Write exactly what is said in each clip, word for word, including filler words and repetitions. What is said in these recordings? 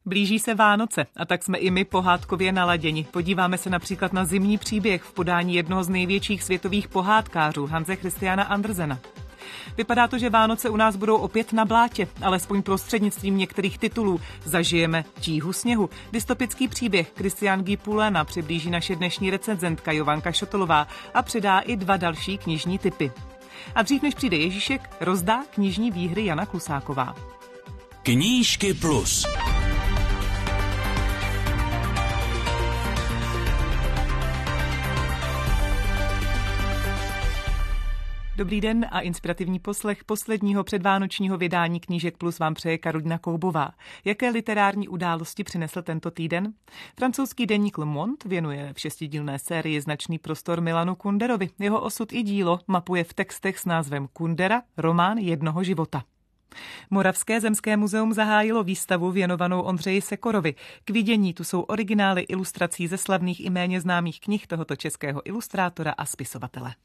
Blíží se Vánoce a tak jsme i my pohádkově naladěni. Podíváme se například na zimní příběh v podání jednoho z největších světových pohádkářů, Hanse Christiana Andersena. Vypadá to, že Vánoce u nás budou opět na blátě, alespoň prostřednictvím některých titulů. Zažijeme Tíhu sněhu. Dystopický příběh Christian Guy Poulena přiblíží naše dnešní recenzentka Jovanka Šotolová a přidá i dva další knižní tipy. A dřív než přijde Ježíšek, rozdá knižní výhry Jana Klusáková. Knížky plus. Dobrý den a inspirativní poslech posledního předvánočního vydání Knížek plus vám přeje Karolina Koubová. Jaké literární události přinesl tento týden? Francouzský deník Le Monde věnuje v šestidílné sérii značný prostor Milanu Kunderovi. Jeho osud i dílo mapuje v textech s názvem Kundera, román jednoho života. Moravské zemské muzeum zahájilo výstavu věnovanou Ondřeji Sekorovi. K vidění tu jsou originály ilustrací ze slavných i méně známých knih tohoto českého ilustrátora a spisovatele.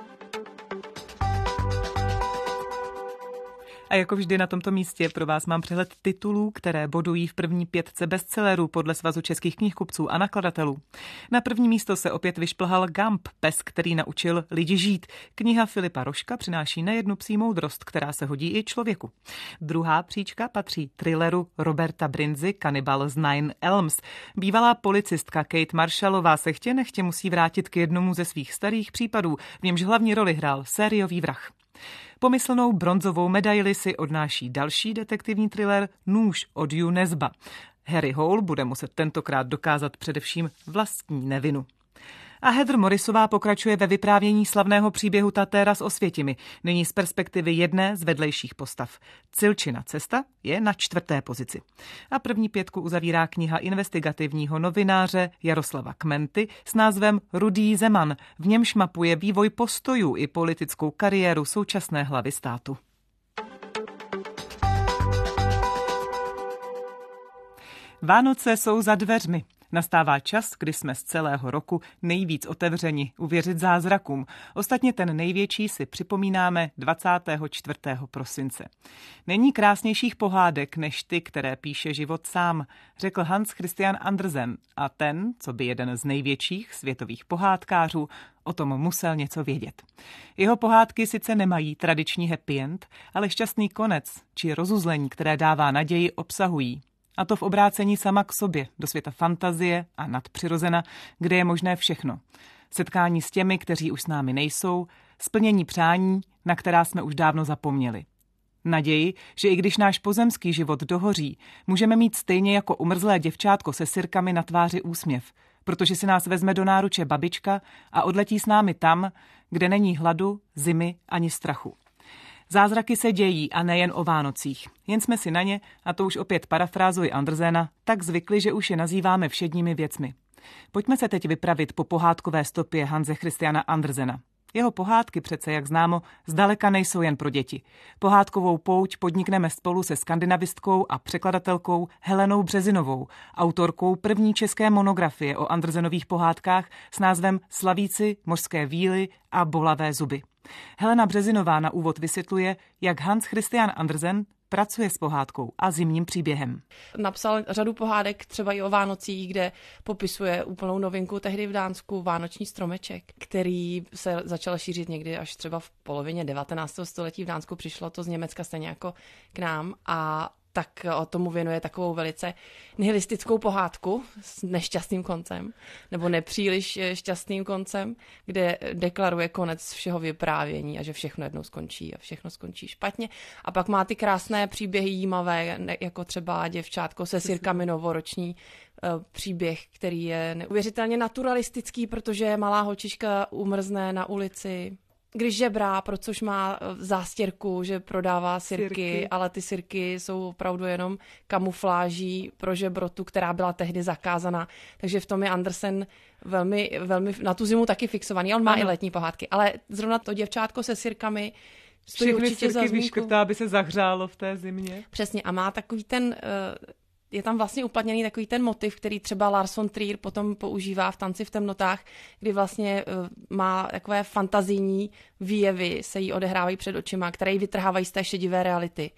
A jako vždy na tomto místě pro vás mám přehled titulů, které bodují v první pětce bestsellerů podle Svazu českých knihkupců a nakladatelů. Na první místo se opět vyšplhal Gump, pes, který naučil lidi žít. Kniha Filipa Rožka přináší nejednu psí moudrost, která se hodí i člověku. Druhá příčka patří thrilleru Roberta Brinzy Kanibal z Nine Elms. Bývalá policistka Kate Marshallová se chtě nechtě musí vrátit k jednomu ze svých starých případů, v němž hlavní roli hrál sériový vrah. Pomyslnou bronzovou medaili si odnáší další detektivní thriller Nůž od Hugh Nesba. Harry Hole bude muset tentokrát dokázat především vlastní nevinu. A Heather Morrisová pokračuje ve vyprávění slavného příběhu Tatéra s Osvětimi, nyní z perspektivy jedné z vedlejších postav. Cilčina cesta je na čtvrté pozici. A první pětku uzavírá kniha investigativního novináře Jaroslava Kmenty s názvem Rudý Zeman. V němž mapuje vývoj postojů i politickou kariéru současné hlavy státu. Vánoce jsou za dveřmi. Nastává čas, kdy jsme z celého roku nejvíc otevřeni uvěřit zázrakům. Ostatně ten největší si připomínáme dvacátého čtvrtého prosince. Není krásnějších pohádek než ty, které píše život sám, řekl Hans Christian Andersen. A ten, co by jeden z největších světových pohádkářů, o tom musel něco vědět. Jeho pohádky sice nemají tradiční happy end, ale šťastný konec či rozuzlení, které dává naději, obsahují. A to v obrácení sama k sobě, do světa fantazie a nadpřirozena, kde je možné všechno. Setkání s těmi, kteří už s námi nejsou, splnění přání, na která jsme už dávno zapomněli. Naději, že i když náš pozemský život dohoří, můžeme mít stejně jako umrzlé děvčátko se sirkami na tváři úsměv, protože si nás vezme do náruče babička a odletí s námi tam, kde není hladu, zimy ani strachu. Zázraky se dějí a nejen o Vánocích. Jen jsme si na ně, a to už opět parafrázuji Andersena, tak zvykli, že už je nazýváme všedními věcmi. Pojďme se teď vypravit po pohádkové stopě Hanse Christiana Andersena. Jeho pohádky přece, jak známo, zdaleka nejsou jen pro děti. Pohádkovou pouť podnikneme spolu se skandinavistkou a překladatelkou Helenou Březinovou, autorkou první české monografie o Andersenových pohádkách s názvem Slavíci, mořské víly a bolavé zuby. Helena Březinová na úvod vysvětluje, jak Hans Christian Andersen pracuje s pohádkou a zimním příběhem. Napsal řadu pohádek třeba i o Vánocích, kde popisuje úplnou novinku tehdy v Dánsku Vánoční stromeček, který se začal šířit někdy až třeba v polovině devatenáctého století. V Dánsku přišlo to z Německa stejně jako k nám a tak o tomu věnuje takovou velice nihilistickou pohádku s nešťastným koncem, nebo nepříliš šťastným koncem, kde deklaruje konec všeho vyprávění a že všechno jednou skončí a všechno skončí špatně. A pak má ty krásné příběhy jímavé, jako třeba Děvčátko se sirkami novoroční příběh, který je neuvěřitelně naturalistický, protože malá holčička umrzne na ulici, když žebrá, protože má zástěrku, že prodává sirky, sirky, ale ty sirky jsou opravdu jenom kamufláží pro žebrotu, která byla tehdy zakázaná. Takže v tom je Andersen velmi, velmi na tu zimu taky fixovaný. On má ano. i letní pohádky, ale zrovna to Děvčátko se sirkami stojí všechny určitě za sirky zmínku. vyškrtá, aby se zahřálo v té zimě. Přesně a má takový ten... Je tam vlastně uplatněný takový ten motiv, který třeba Lars von Trier potom používá v Tanci v temnotách, kdy vlastně má takové fantazijní výjevy, se jí odehrávají před očima, které ji vytrhávají z té šedivé reality.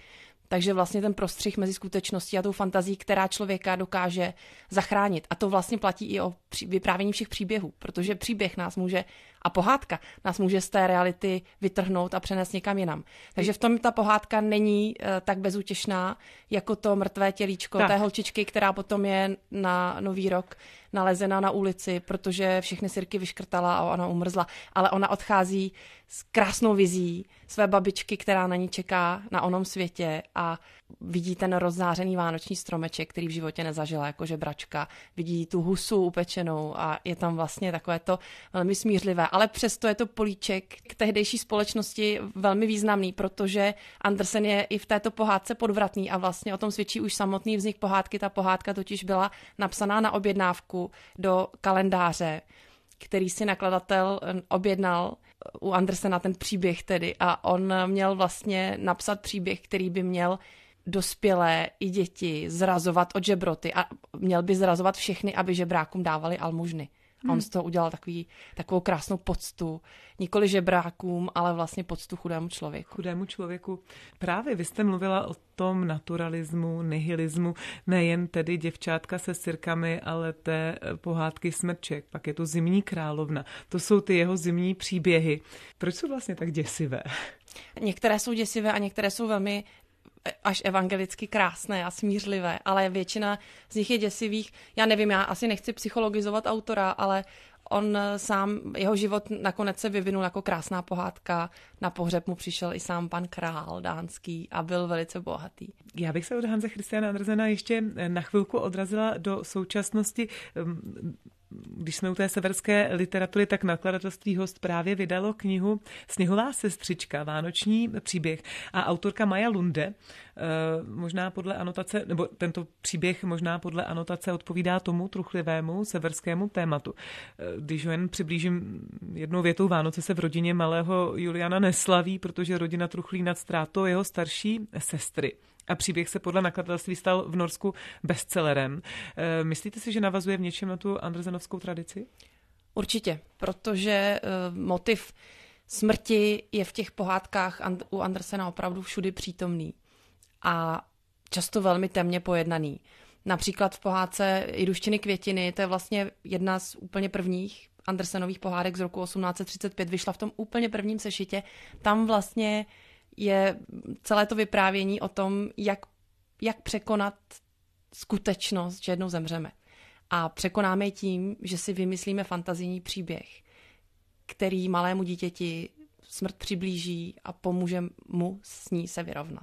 Takže vlastně ten prostřih mezi skutečností a tou fantazí, která člověka dokáže zachránit. A to vlastně platí i o vyprávění všech příběhů, protože příběh nás může, a pohádka nás může z té reality vytrhnout a přenést někam jinam. Takže v tom ta pohádka není uh, tak bezútěšná, jako to mrtvé tělíčko tak. té holčičky, která potom je na Nový rok nalezena na ulici, protože všechny sirky vyškrtala a ona umrzla. Ale ona odchází s krásnou vizí své babičky, která na ní čeká na onom světě a vidí ten rozzářený vánoční stromeček, který v životě nezažila jako žebračka. Vidí tu husu upečenou a je tam vlastně takové to velmi smířlivé. Ale přesto je to políček k tehdejší společnosti velmi významný, protože Andersen je i v této pohádce podvratný a vlastně o tom svědčí už samotný vznik pohádky. Ta pohádka totiž byla napsaná na objednávku do kalendáře, který si nakladatel objednal u Andersena, ten příběh tedy, a on měl vlastně napsat příběh, který by měl dospělé i děti zrazovat od žebroty a měl by zrazovat všechny, aby žebrákům dávali almužny. A on z toho udělal takový, takovou krásnou poctu, nikoli žebrákům, ale vlastně poctu chudému člověku. Chudému člověku. Právě vy jste mluvila o tom naturalismu, nihilismu, nejen tedy Děvčátka se sirkami, ale té pohádky Smrček. Pak je to Zimní královna. To jsou ty jeho zimní příběhy. Proč jsou vlastně tak děsivé? Některé jsou děsivé a některé jsou velmi až evangelicky krásné a smířlivé, ale většina z nich je děsivých. Já nevím, já asi nechci psychologizovat autora, ale on sám, jeho život nakonec se vyvinul jako krásná pohádka. Na pohřeb mu přišel i sám pan král dánský a byl velice bohatý. Já bych se od Hanse Christiana Andersena ještě na chvilku odrazila do současnosti. Když jsme u té severské literatury, tak nakladatelství Host právě vydalo knihu Sněhová sestřička, vánoční příběh. A autorka Maja Lunde, možná podle anotace, nebo tento příběh možná podle anotace odpovídá tomu truchlivému severskému tématu. Když ho jen přiblížím jednou větou, Vánoce se v rodině malého Juliana neslaví, protože rodina truchlí nad ztrátou jeho starší sestry. A příběh se podle nakladatelství stal v Norsku bestsellerem. Myslíte si, že navazuje v něčem na tu andersenovskou tradici? Určitě, protože uh, motiv smrti je v těch pohádkách And- u Andersena opravdu všudy přítomný a často velmi temně pojednaný. Například v pohádce Jiduščiny květiny, to je vlastně jedna z úplně prvních Andersenových pohádek z roku osmnáct set třicet pět, vyšla v tom úplně prvním sešitě. Tam vlastně je celé to vyprávění o tom, jak, jak překonat skutečnost, že jednou zemřeme. A překonáme ji tím, že si vymyslíme fantazijní příběh, který malému dítěti smrt přiblíží a pomůže mu s ní se vyrovnat.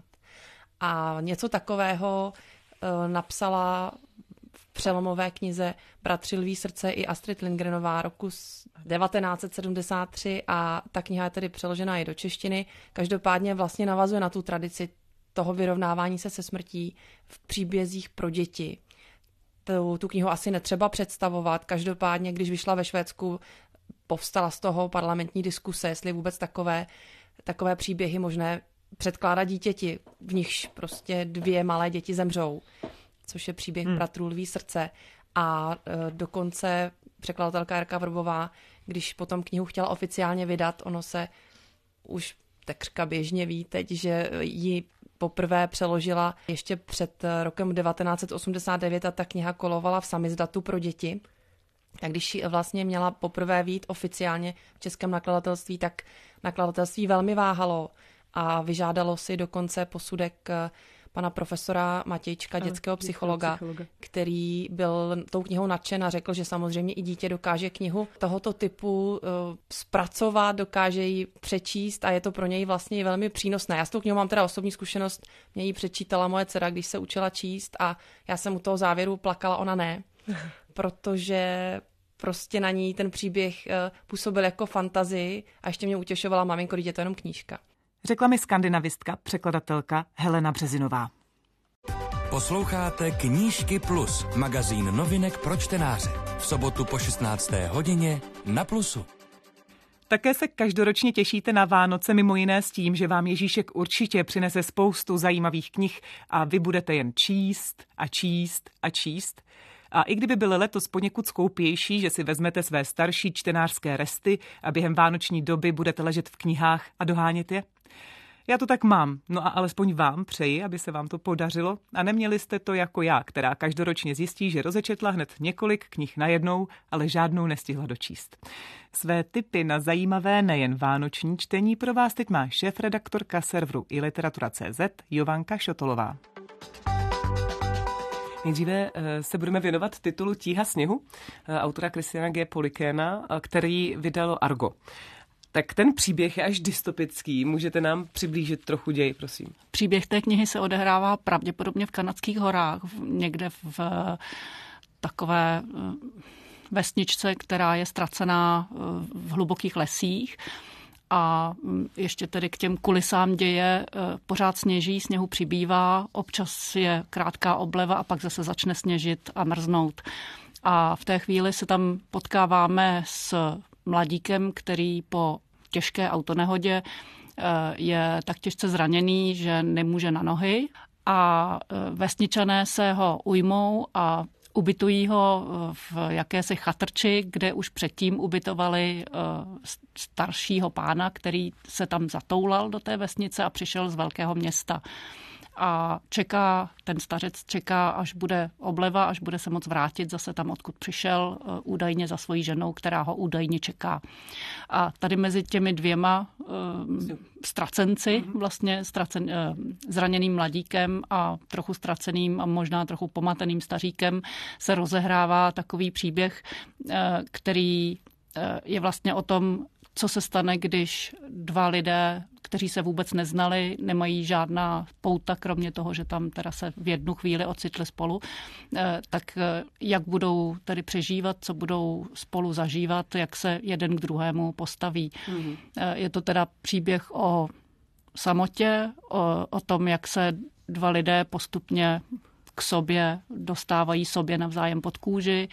A něco takového uh, napsala v přelomové knize Bratři lví srdce i Astrid Lindgrenová roku devatenáct set sedmdesát tři a ta kniha je tedy přeložena i do češtiny. Každopádně vlastně navazuje na tu tradici toho vyrovnávání se se smrtí v příbězích pro děti. Tu, tu knihu asi netřeba představovat. Každopádně, když vyšla ve Švédsku, povstala z toho parlamentní diskuse, jestli vůbec takové, takové příběhy možné předkládat dítěti, v nichž prostě dvě malé děti zemřou, což je příběh hmm. Bratrů lví srdce. A e, dokonce překladatelka Jarka Vrbová, když potom knihu chtěla oficiálně vydat, ono se už takřka běžně ví teď, že ji poprvé přeložila ještě před rokem devatenáct set osmdesát devět a ta kniha kolovala v samizdatu pro děti. A když vlastně měla poprvé vyjít oficiálně v českém nakladatelství, tak nakladatelství velmi váhalo a vyžádalo si dokonce posudek pana profesora Matějčka, dětského psychologa, psychologa, který byl tou knihou nadšen a řekl, že samozřejmě i dítě dokáže knihu tohoto typu uh, zpracovat, dokáže ji přečíst a je to pro něj vlastně velmi přínosné. Já s tou knihou mám teda osobní zkušenost, mě ji přečítala moje dcera, když se učila číst a já jsem u toho závěru plakala, ona ne, protože prostě na ní ten příběh uh, působil jako fantazii a ještě mě utěšovala, maminko, když je to jenom knížka. Řekla mi skandinavistka, překladatelka Helena Březinová. Posloucháte Knížky Plus, magazín novinek pro čtenáře. V sobotu po šestnácté hodině na Plusu. Také se každoročně těšíte na Vánoce, mimo jiné s tím, že vám Ježíšek určitě přinese spoustu zajímavých knih a vy budete jen číst a číst a číst. A i kdyby byl letos poněkud skoupější, že si vezmete své starší čtenářské resty a během vánoční doby budete ležet v knihách a dohánět je? Já to tak mám, no a alespoň vám přeji, aby se vám to podařilo a neměli jste to jako já, která každoročně zjistí, že rozečetla hned několik knih najednou, ale žádnou nestihla dočíst. Své tipy na zajímavé nejen vánoční čtení pro vás teď má šéfredaktorka serveru i literatura tečka cé zet Jovanka Šotolová. Nejdříve se budeme věnovat titulu Tíha sněhu autora Christiana G. Polikéna, který vydalo Argo. Tak ten příběh je až dystopický. Můžete nám přiblížit trochu děj, prosím? Příběh té knihy se odehrává pravděpodobně v kanadských horách, někde v takové vesničce, která je ztracená v hlubokých lesích. A ještě tedy k těm kulisám děje pořád sněží, sněhu přibývá, občas je krátká obleva a pak zase začne sněžit a mrznout. A v té chvíli se tam potkáváme s mladíkem, který po těžké autonehodě je tak těžce zraněný, že nemůže na nohy a vesničané se ho ujmou a ubytují ho v jakési chatrči, kde už předtím ubytovali staršího pána, který se tam zatoulal do té vesnice a přišel z velkého města. A čeká, ten stařec čeká, až bude obleva, až bude se moc vrátit zase tam, odkud přišel, údajně za svojí ženou, která ho údajně čeká. A tady mezi těmi dvěma uh, ztracenci, vlastně ztracen, uh, zraněným mladíkem a trochu ztraceným a možná trochu pomateným staříkem se rozehrává takový příběh, uh, který uh, je vlastně o tom, co se stane, když dva lidé, kteří se vůbec neznali, nemají žádná pouta, kromě toho, že tam teda se v jednu chvíli ocitli spolu, tak jak budou tedy přežívat, co budou spolu zažívat, jak se jeden k druhému postaví. Mm-hmm. Je to teda příběh o samotě, o, o tom, jak se dva lidé postupně k sobě dostávají sobě navzájem pod kůži,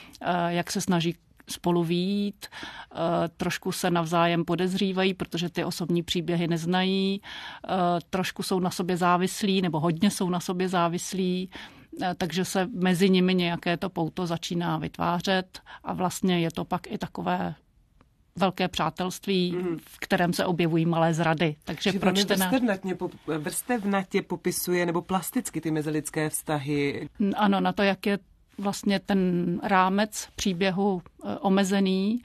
jak se snaží spolu vyjít, trošku se navzájem podezřívají, protože ty osobní příběhy neznají, trošku jsou na sobě závislí, nebo hodně jsou na sobě závislí, takže se mezi nimi nějaké to pouto začíná vytvářet a vlastně je to pak i takové velké přátelství, mm. v kterém se objevují malé zrady. Takže Či proč ten vrstevnatě, vrstevnatě popisuje nebo plasticky ty mezilidské vztahy? Ano, na to, jak je vlastně ten rámec příběhu omezený,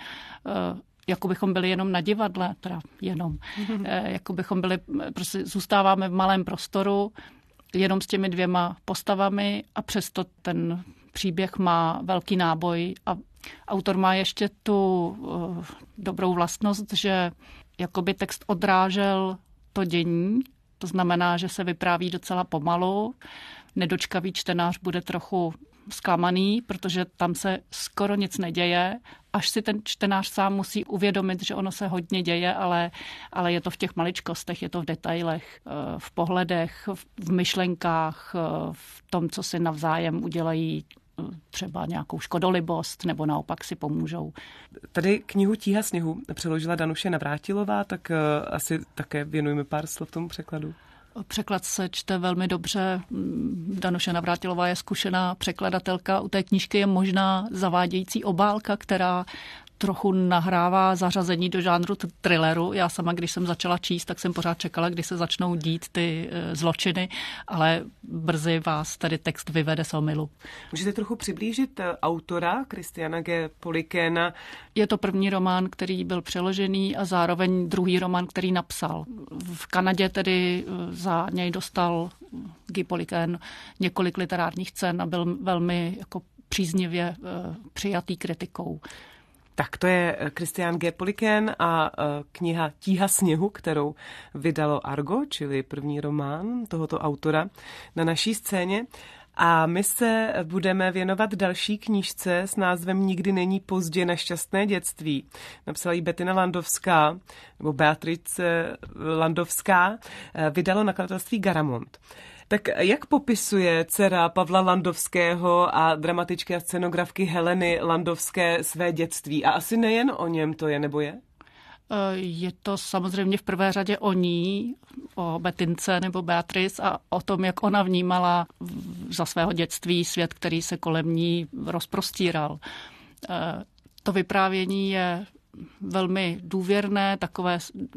jako bychom byli jenom na divadle, teda jenom, jako bychom byli, prostě zůstáváme v malém prostoru, jenom s těmi dvěma postavami a přesto ten příběh má velký náboj a autor má ještě tu uh, dobrou vlastnost, že jakoby text odrážel to dění, to znamená, že se vypráví docela pomalu, nedočkavý čtenář bude trochu zklamaný, protože tam se skoro nic neděje, až si ten čtenář sám musí uvědomit, že ono se hodně děje, ale, ale je to v těch maličkostech, je to v detailech, v pohledech, v myšlenkách, v tom, co si navzájem udělají třeba nějakou škodolibost nebo naopak si pomůžou. Tady knihu Tíha sněhu přeložila Danuše Navrátilová, tak asi také věnujeme pár slov tomu překladu. Překlad se čte velmi dobře. Danuše Navrátilová je zkušená překladatelka. U té knížky je možná zavádějící obálka, která trochu nahrává zařazení do žánru thrilleru. Já sama, když jsem začala číst, tak jsem pořád čekala, kdy se začnou dít ty zločiny, ale brzy vás tady text vyvede z omylu. Můžete trochu přiblížit autora Christiana G. Polikéna? Je to první román, který byl přeložený a zároveň druhý román, který napsal. V Kanadě tedy za něj dostal Guy Polikén několik literárních cen a byl velmi jako příznivě přijatý kritikou. Tak to je Christian G. Polikén a kniha Tíha sněhu, kterou vydalo Argo, čili první román tohoto autora na naší scéně. A my se budeme věnovat další knížce s názvem Nikdy není pozdě na šťastné dětství. Napsala ji Bettina Landovská, nebo Beatrice Landovská, vydalo nakladatelství Garamond. Tak jak popisuje dcera Pavla Landovského a dramatičky a scenografky Heleny Landovské své dětství? A asi nejen o něm to je, nebo je? Je to samozřejmě v prvé řadě o ní, o Betince nebo Beatrice a o tom, jak ona vnímala za svého dětství svět, který se kolem ní rozprostíral. To vyprávění je velmi důvěrné, takové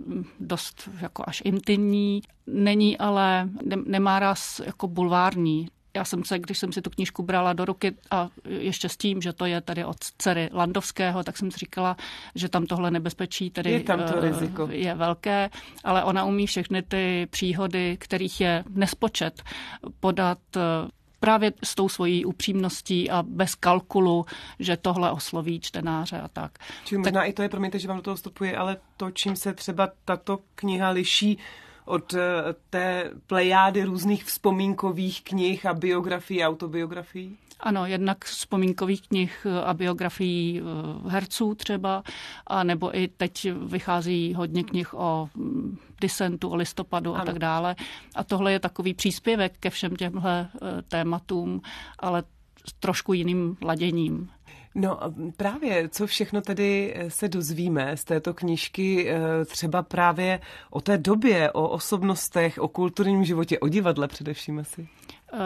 dost jako až intimní. Není ale, nemá ráz jako bulvární. Já jsem se, když jsem si tu knížku brala do ruky a ještě s tím, že to je tady od dcery Landovského, tak jsem si říkala, že tam tohle nebezpečí tedy je, tam to riziko. Je velké, ale ona umí všechny ty příhody, kterých je nespočet, podat právě s tou svojí upřímností a bez kalkulu, že tohle osloví čtenáře a tak. Čili možná tak... i to je, promiňte, že vám do toho vstupuje, ale to, čím se třeba tato kniha liší od té plejády různých vzpomínkových knih a biografií, autobiografií? Ano, jednak vzpomínkových knih a biografií herců třeba, a nebo i teď vychází hodně knih o disentu, o listopadu a ano. tak dále. A tohle je takový příspěvek ke všem těmhle tématům, ale s trošku jiným laděním. No právě, co všechno tedy se dozvíme z této knížky, třeba právě o té době, o osobnostech, o kulturním životě, o divadle především asi? Uh,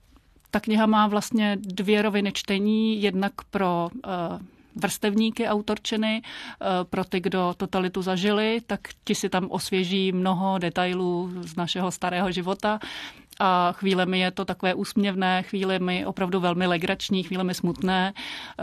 ta kniha má vlastně dvě roviny čtení, jednak pro uh, vrstevníky autorčiny, pro ty, kdo totalitu zažili, tak ti si tam osvěží mnoho detailů z našeho starého života. A chvílemi je to takové úsměvné, chvílemi opravdu velmi legrační, chvílemi smutné.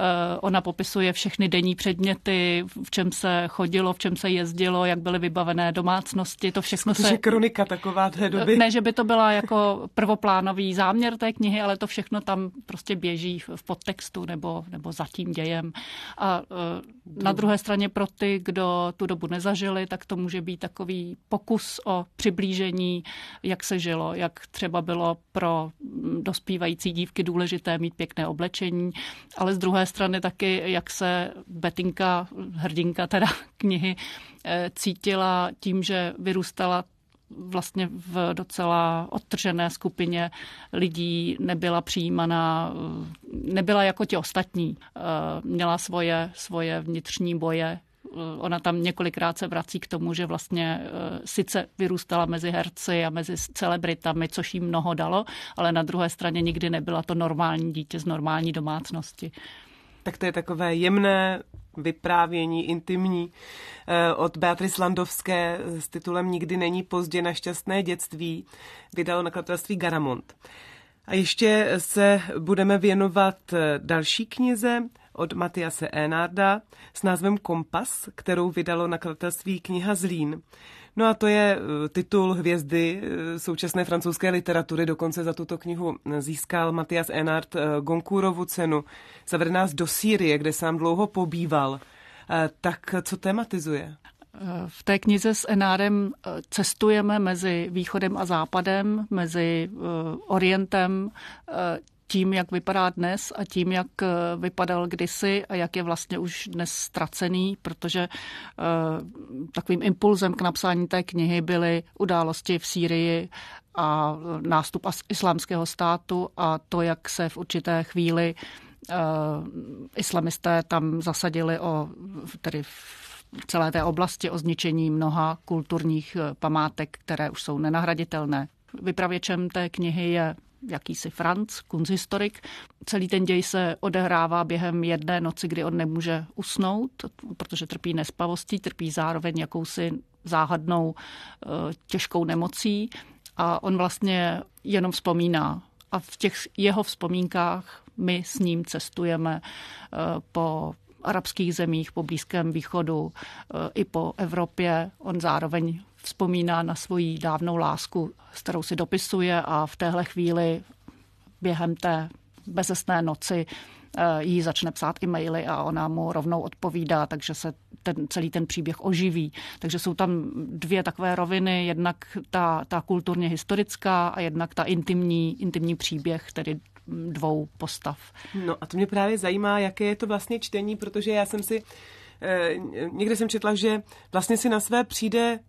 Ona popisuje všechny denní předměty, v čem se chodilo, v čem se jezdilo, jak byly vybavené domácnosti. To všechno se... To je kronika taková té doby. Ne, že by to byla jako prvoplánový záměr té knihy, ale to všechno tam prostě běží v podtextu nebo, nebo za tím dějem. A na druhé straně pro ty, kdo tu dobu nezažili, tak to může být takový pokus o přiblížení, jak se žilo, jak třeba bylo pro dospívající dívky důležité mít pěkné oblečení, ale z druhé strany taky, jak se Betinka, hrdinka teda knihy, cítila tím, že vyrůstala vlastně v docela odtržené skupině lidí, nebyla přijímaná, nebyla jako ti ostatní. Měla svoje, svoje vnitřní boje. Ona tam několikrát se vrací k tomu, že vlastně sice vyrůstala mezi herci a mezi celebritami, což jí mnoho dalo, ale na druhé straně nikdy nebyla to normální dítě z normální domácnosti. Tak to je takové jemné vyprávění, intimní od Beatrice Landovské s titulem Nikdy není pozdě na šťastné dětství. Vydalo nakladatelství Garamond. A ještě se budeme věnovat další knize od Mathiase Enarda s názvem Kompas, kterou vydalo nakladatelství Kniha Zlín. No a to je titul hvězdy současné francouzské literatury. Dokonce za tuto knihu získal Mathias Enard Goncourtovu cenu. Zavede nás do Sýrie, kde sám dlouho pobýval. Tak co tematizuje? V té knize s Enardem cestujeme mezi východem a západem, mezi orientem, tím, jak vypadá dnes a tím, jak vypadal kdysi a jak je vlastně už dnes ztracený, protože uh, takovým impulzem k napsání té knihy byly události v Sýrii a nástup islámského státu a to, jak se v určité chvíli uh, islamisté tam zasadili o, tedy v celé té oblasti o zničení mnoha kulturních památek, které už jsou nenahraditelné. Vypravěčem té knihy je jakýsi Franz, kunsthistorik. Celý ten děj se odehrává během jedné noci, kdy on nemůže usnout, protože trpí nespavostí, trpí zároveň jakousi záhadnou těžkou nemocí a on vlastně jenom vzpomíná. A v těch jeho vzpomínkách my s ním cestujeme po arabských zemích, po Blízkém východu, i po Evropě. On zároveň vzpomíná na svoji dávnou lásku, s kterou si dopisuje a v téhle chvíli během té bezesné noci jí začne psát e-maily a ona mu rovnou odpovídá, takže se ten, celý ten příběh oživí. Takže jsou tam dvě takové roviny, jednak ta, ta kulturně historická a jednak ta intimní, intimní příběh, tedy dvou postav. No a to mě právě zajímá, jaké je to vlastně čtení, protože já jsem si, eh, někde jsem četla, že vlastně si na své přijde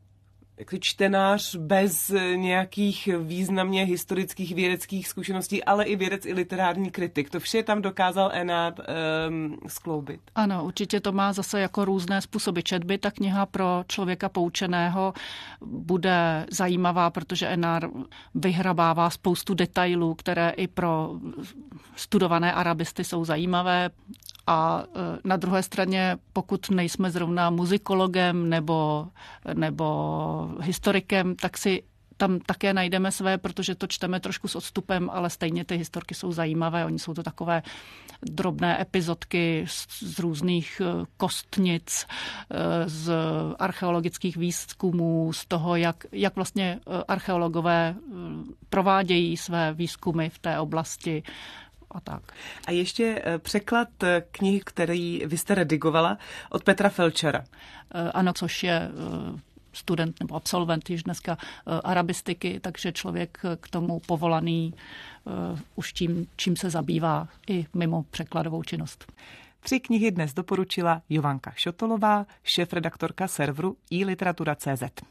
čtenář bez nějakých významně historických vědeckých zkušeností, ale i vědec i literární kritik. To vše tam dokázal Enard um, skloubit. Ano, určitě to má zase jako různé způsoby četby. Ta kniha pro člověka poučeného bude zajímavá, protože Enard vyhrabává spoustu detailů, které i pro studované arabisty jsou zajímavé. A na druhé straně, pokud nejsme zrovna muzikologem nebo, nebo historikem, tak si tam také najdeme své, protože to čteme trošku s odstupem, ale stejně ty historky jsou zajímavé. Oni jsou to takové drobné epizodky z, z různých kostnic, z archeologických výzkumů, z toho, jak, jak vlastně archeologové provádějí své výzkumy v té oblasti. A tak. A ještě překlad knihy, který vy jste redigovala, od Petra Felčera. Ano, což je student nebo absolvent již dneska arabistiky, takže člověk k tomu povolaný už tím, čím se zabývá i mimo překladovou činnost. Tři knihy dnes doporučila Jovanka Šotolová, šéfredaktorka serveru i literatura tečka cé zet.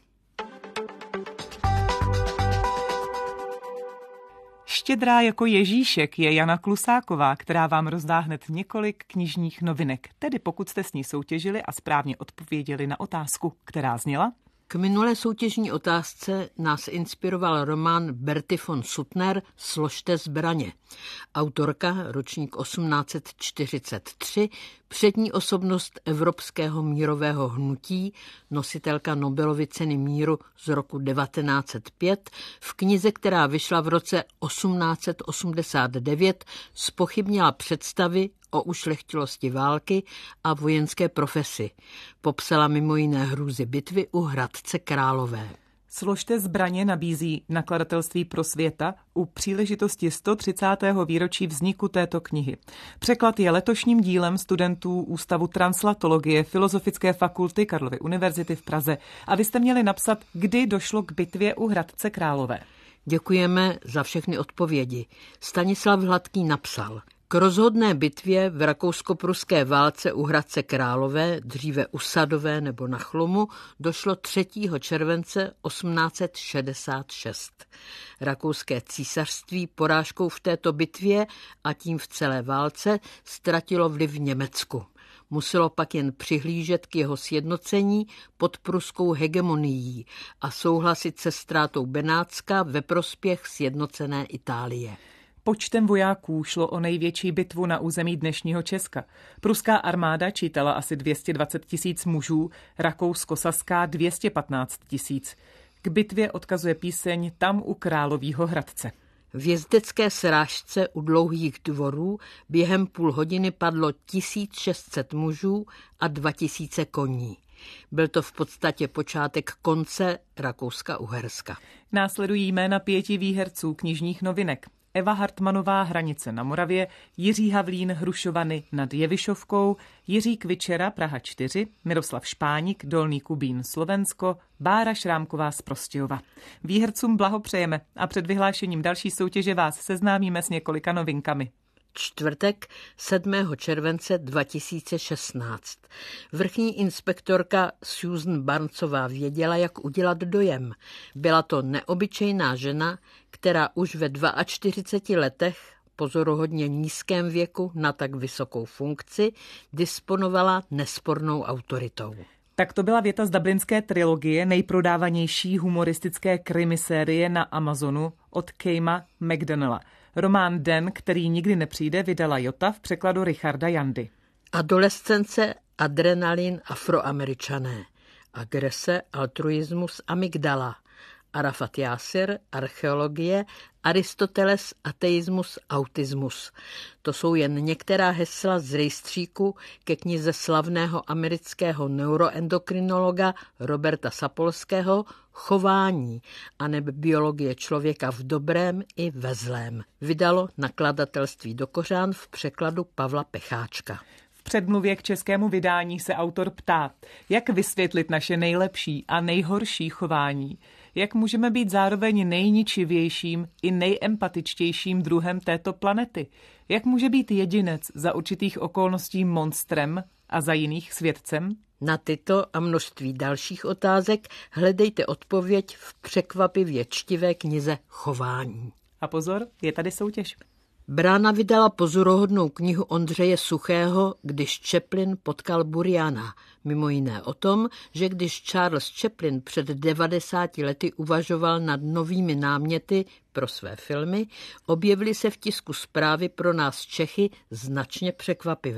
Štědrá jako Ježíšek je Jana Klusáková, která vám rozdá hned několik knižních novinek. Tedy pokud jste s ní soutěžili a správně odpověděli na otázku, která zněla. K minulé soutěžní otázce nás inspiroval román Berty von Suttner Složte zbraně. Autorka, ročník osmnáct set čtyřicet tři, přední osobnost evropského mírového hnutí, nositelka Nobelovy ceny míru z roku devatenáct set pět, v knize, která vyšla v roce osmnáct set osmdesát devět, zpochybnila představy o ušlechtilosti války a vojenské profesi. Popsala mimo jiné hrůzy bitvy u Hradce Králové. Složte zbraně nabízí nakladatelství Prosvěta u příležitosti sto třicátého výročí vzniku této knihy. Překlad je letošním dílem studentů Ústavu translatologie Filozofické fakulty Karlovy univerzity v Praze. A vy jste měli napsat, kdy došlo k bitvě u Hradce Králové. Děkujeme za všechny odpovědi. Stanislav Hladký napsal: K rozhodné bitvě v rakousko-pruské válce u Hradce Králové, dříve u Sadové nebo na Chlumu, došlo třetího července osmnáct set šedesát šest. Rakouské císařství porážkou v této bitvě a tím v celé válce ztratilo vliv v Německu. Muselo pak jen přihlížet k jeho sjednocení pod pruskou hegemonií a souhlasit se ztrátou Benátska ve prospěch sjednocené Itálie. Počtem vojáků šlo o největší bitvu na území dnešního Česka. Pruská armáda čítala asi dvě stě dvacet tisíc mužů, rakousko-saská dvě stě patnáct tisíc. K bitvě odkazuje píseň Tam u Královího Hradce. V jezdecké srážce u Dlouhých dvorů během půl hodiny padlo tisíc šest set mužů a dva tisíce koní. Byl to v podstatě počátek konce Rakouska-Uherska. Následují jména pěti výherců knižních novinek. Eva Hartmanová Hranice na Moravě, Jiří Havlín Hrušovany nad Jevišovkou, Jiří Kvičera Praha čtyři, Miroslav Špánik Dolný Kubín Slovensko, Bára Šrámková z Prostějova. Výhercům blahopřejeme a před vyhlášením další soutěže vás seznámíme s několika novinkami. Čtvrtek sedmého července dva tisíce šestnáct. Vrchní inspektorka Susan Barncová věděla, jak udělat dojem. Byla to neobyčejná žena, která už ve čtyřiceti dvou letech, pozoruhodně nízkém věku na tak vysokou funkci, disponovala nespornou autoritou. Tak to byla věta z dublinské trilogie, nejprodávanější humoristické krimisérie na Amazonu od Kejma McDonnella. Román Den, který nikdy nepřijde, vydala Jota v překladu Richarda Jandy. Adolescence, adrenalin, Afroameričané. Agrese, altruismus, amygdala. Arafat Jásir, archeologie, Aristoteles, ateismus, autismus. To jsou jen některá hesla z rejstříku ke knize slavného amerického neuroendokrinologa Roberta Sapolského Chování aneb biologie člověka v dobrém i ve zlém. Vydalo nakladatelství Do Kořán v překladu Pavla Pecháčka. V předmluvě k českému vydání se autor ptá, jak vysvětlit naše nejlepší a nejhorší chování. Jak můžeme být zároveň nejničivějším i nejempatičtějším druhem této planety? Jak může být jedinec za určitých okolností monstrem a za jiných světcem? Na tyto a množství dalších otázek hledejte odpověď v překvapivě čtivé knize Chování. A pozor, je tady soutěž. Brána vydala pozoruhodnou knihu Ondřeje Suchého Když Chaplin potkal Buriana. Mimo jiné o tom, že když Charles Chaplin před devadesáti lety uvažoval nad novými náměty pro své filmy, objevily se v tisku zprávy pro nás Čechy značně překvapivé.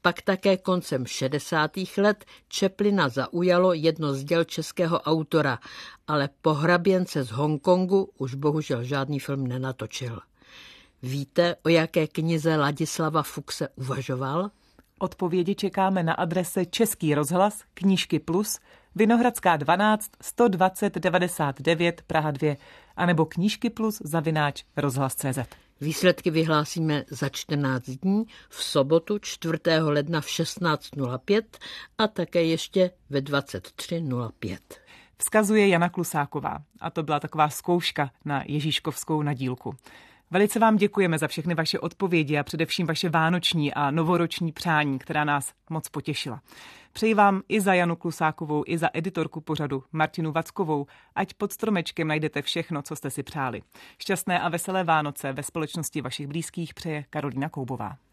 Pak také koncem šedesátých let Chaplina zaujalo jedno z děl českého autora, ale po Hraběnce z Hongkongu už bohužel žádný film nenatočil. Víte, o jaké knize Ladislava Fuchse uvažoval? Odpovědi čekáme na adrese Český rozhlas, Knížky Plus, Vinohradská dvanáct, sto dvacet devadesát devět, Praha dva, anebo Knížky Plus zavináč rozhlas tečka cé zet. Výsledky vyhlásíme za čtrnáct dní, v sobotu čtvrtého ledna v šestnáct nula pět a také ještě ve dvacet tři nula pět. Vzkazuje Jana Klusáková a to byla taková zkouška na ježíškovskou nadílku. Velice vám děkujeme za všechny vaše odpovědi a především vaše vánoční a novoroční přání, která nás moc potěšila. Přeji vám i za Janu Klusákovou, i za editorku pořadu Martinu Vackovou, ať pod stromečkem najdete všechno, co jste si přáli. Šťastné a veselé Vánoce ve společnosti vašich blízkých přeje Karolína Koubová.